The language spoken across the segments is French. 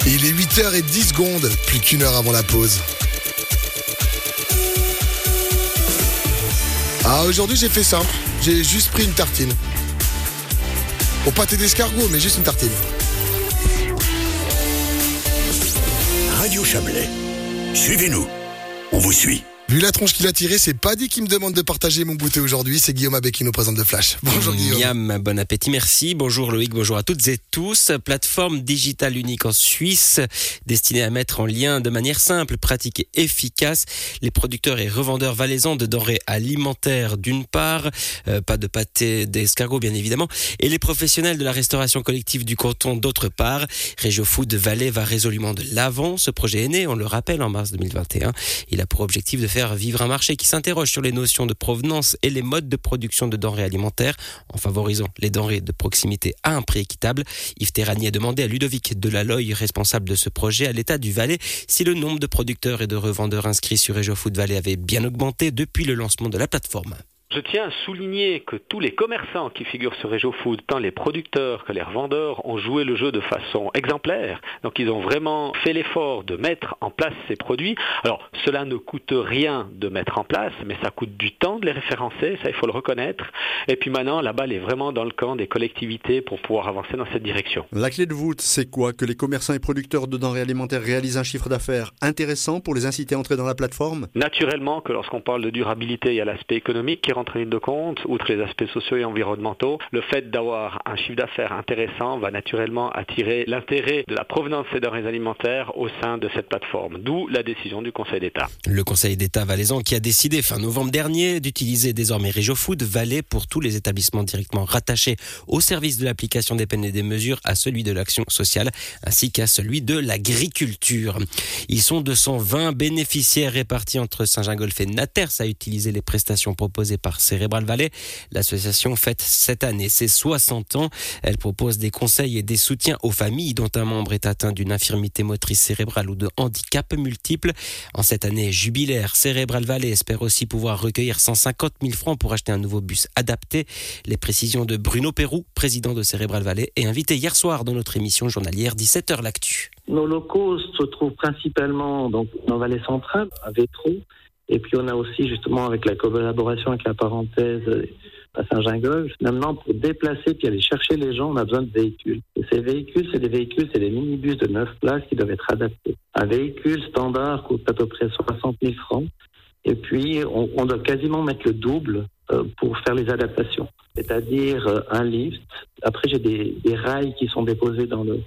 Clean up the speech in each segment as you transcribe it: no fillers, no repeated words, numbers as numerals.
Il est 8h10, plus qu'une heure avant la pause. Aujourd'hui j'ai fait simple, j'ai juste pris une tartine. Au pâté d'escargot, mais juste une tartine. Radio Chablais, suivez-nous, on vous suit. Vu la tronche qu'il a tirée, c'est pas dit qu'il me demande de partager mon goûter aujourd'hui. C'est Guillaume Abbé qui nous présente de Flash. Bonjour Guillaume. Miam, bon appétit, merci. Bonjour Loïc, bonjour à toutes et tous. Plateforme digitale unique en Suisse, destinée à mettre en lien de manière simple, pratique et efficace les producteurs et revendeurs valaisans de denrées alimentaires d'une part, pas de pâté d'escargot bien évidemment, et les professionnels de la restauration collective du canton d'autre part. Régio Food Valais va résolument de l'avant. Ce projet est né, on le rappelle, en mars 2021. Il a pour objectif de faire vivre un marché qui s'interroge sur les notions de provenance et les modes de production de denrées alimentaires en favorisant les denrées de proximité à un prix équitable. Yves Terrani a demandé à Ludovic Delaloy, responsable de ce projet, à l'État du Valais, si le nombre de producteurs et de revendeurs inscrits sur Régio Food Valais avait bien augmenté depuis le lancement de la plateforme. Je tiens à souligner que tous les commerçants qui figurent sur Régio Food, tant les producteurs que les revendeurs, ont joué le jeu de façon exemplaire. Donc ils ont vraiment fait l'effort de mettre en place ces produits. Alors cela ne coûte rien de mettre en place, mais ça coûte du temps de les référencer, ça il faut le reconnaître. Et puis maintenant, la balle est vraiment dans le camp des collectivités pour pouvoir avancer dans cette direction. La clé de voûte, c'est quoi? Que les commerçants et producteurs de denrées alimentaires réalisent un chiffre d'affaires intéressant pour les inciter à entrer dans la plateforme? Naturellement que lorsqu'on parle de durabilité, il y a l'aspect économique qui rentre en ligne de compte, outre les aspects sociaux et environnementaux. Le fait d'avoir un chiffre d'affaires intéressant va naturellement attirer l'intérêt de la provenance des denrées alimentaires au sein de cette plateforme, d'où la décision du Conseil d'État. Le Conseil d'État valaisan qui a décidé fin novembre dernier d'utiliser désormais Régio Food Valais pour tous les établissements directement rattachés au service de l'application des peines et des mesures, à celui de l'action sociale ainsi qu'à celui de l'agriculture. Ils sont 220 bénéficiaires répartis entre Saint-Gingolph et Naters à utiliser les prestations proposées par Cérébral Valais. L'association fête cette année ses 60 ans. Elle propose des conseils et des soutiens aux familles dont un membre est atteint d'une infirmité motrice cérébrale ou de handicap multiple. En cette année jubilaire, Cérébral Valais espère aussi pouvoir recueillir 150 000 francs pour acheter un nouveau bus adapté. Les précisions de Bruno Pérou, président de Cérébral Valais, et invité hier soir dans notre émission journalière 17h l'Actu. Nos locaux se trouvent principalement donc en Valais centrale, à Vétraux. Et puis on a aussi justement avec la collaboration avec la parenthèse à Saint-Gingolph. Maintenant, pour déplacer puis aller chercher les gens, on a besoin de véhicules. Et ces véhicules, c'est des minibus de 9 places qui doivent être adaptés. Un véhicule standard coûte à peu près 60 000 francs. Et puis on doit quasiment mettre le double pour faire les adaptations. C'est-à-dire un lift. Après, j'ai des rails qui sont déposés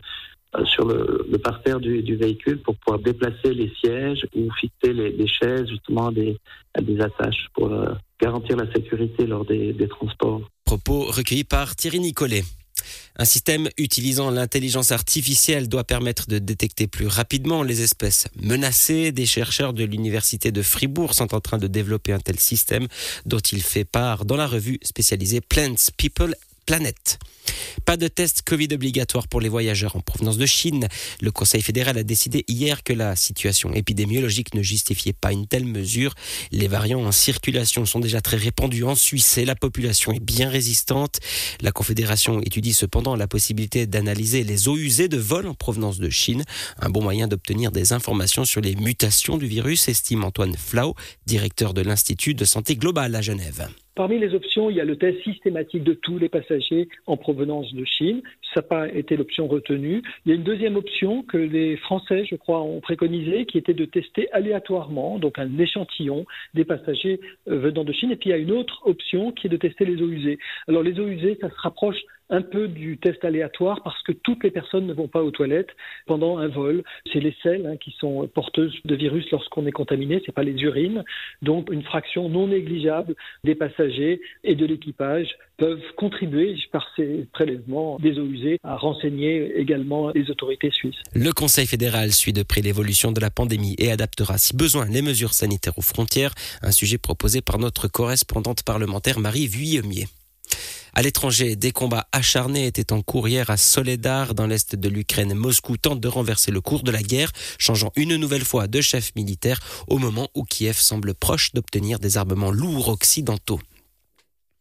sur le parterre du véhicule pour pouvoir déplacer les sièges ou fixer les chaises justement à des attaches pour garantir la sécurité lors des transports. Propos recueillis par Thierry Nicolet. Un système utilisant l'intelligence artificielle doit permettre de détecter plus rapidement les espèces menacées. Des chercheurs de l'université de Fribourg sont en train de développer un tel système dont il fait part dans la revue spécialisée Plants, People, Planet. Pas de test Covid obligatoire pour les voyageurs en provenance de Chine. Le Conseil fédéral a décidé hier que la situation épidémiologique ne justifiait pas une telle mesure. Les variants en circulation sont déjà très répandus en Suisse et la population est bien résistante. La Confédération étudie cependant la possibilité d'analyser les eaux usées de vol en provenance de Chine. Un bon moyen d'obtenir des informations sur les mutations du virus, estime Antoine Flau, directeur de l'Institut de santé globale à Genève. Parmi les options, il y a le test systématique de tous les passagers en provenance de Chine. Ça n'a pas été l'option retenue. Il y a une deuxième option que les Français, je crois, ont préconisée, qui était de tester aléatoirement, donc un échantillon des passagers venant de Chine. Et puis il y a une autre option qui est de tester les eaux usées. Alors les eaux usées, ça se rapproche un peu du test aléatoire parce que toutes les personnes ne vont pas aux toilettes pendant un vol. C'est les selles qui sont porteuses de virus lorsqu'on est contaminé, c'est pas les urines. Donc une fraction non négligeable des passagers et de l'équipage peuvent contribuer par ces prélèvements des eaux usées à renseigner également les autorités suisses. Le Conseil fédéral suit de près l'évolution de la pandémie et adaptera si besoin les mesures sanitaires aux frontières, un sujet proposé par notre correspondante parlementaire Marie Vuillemier. À l'étranger, des combats acharnés étaient en cours hier à Soledar, dans l'est de l'Ukraine. Moscou tente de renverser le cours de la guerre, changeant une nouvelle fois de chef militaire au moment où Kiev semble proche d'obtenir des armements lourds occidentaux.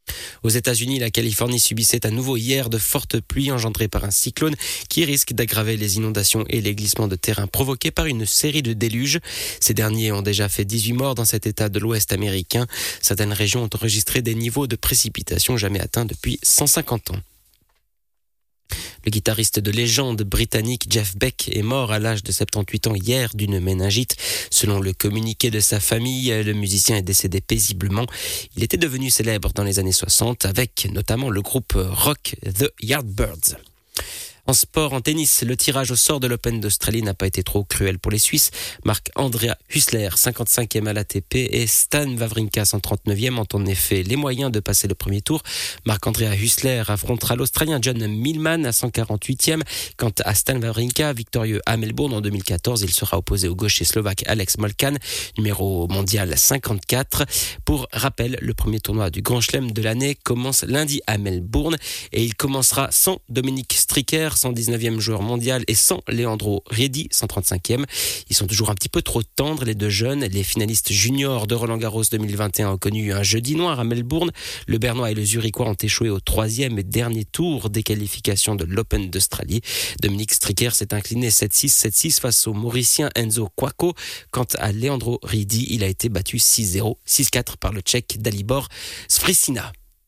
Aux États-Unis, la Californie subissait à nouveau hier de fortes pluies engendrées par un cyclone qui risque d'aggraver les inondations et les glissements de terrain provoqués par une série de déluges. Ces derniers ont déjà fait 18 morts dans cet état de l'Ouest américain. Certaines régions ont enregistré des niveaux de précipitation jamais atteints depuis 150 ans. Le guitariste de légende britannique Jeff Beck est mort à l'âge de 78 ans hier d'une méningite. Selon le communiqué de sa famille, le musicien est décédé paisiblement. Il était devenu célèbre dans les années 60 avec notamment le groupe rock The Yardbirds. En sport, en tennis, le tirage au sort de l'Open d'Australie n'a pas été trop cruel pour les Suisses. Marc-Andrea Hussler, 55e à l'ATP, et Stan Wawrinka, 139e, ont en effet les moyens de passer le premier tour. Marc-Andrea Hussler affrontera l'Australien John Millman à 148e. Quant à Stan Wawrinka, victorieux à Melbourne en 2014, il sera opposé au gaucher slovaque Alex Molcan, numéro mondial 54. Pour rappel, le premier tournoi du Grand Chelem de l'année commence lundi à Melbourne et il commencera sans Dominic Stricker, 119e joueur mondial, et sans Leandro Riedi, 135e. Ils sont toujours un petit peu trop tendres, les deux jeunes. Les finalistes juniors de Roland-Garros 2021 ont connu un jeudi noir à Melbourne. Le Bernois et le Zurichois ont échoué au 3e et dernier tour des qualifications de l'Open d'Australie. Dominic Stricker s'est incliné 7-6, 7-6 face au Mauricien Enzo Quaco. Quant à Leandro Riedi, il a été battu 6-0, 6-4 par le Tchèque Dalibor Svrisina.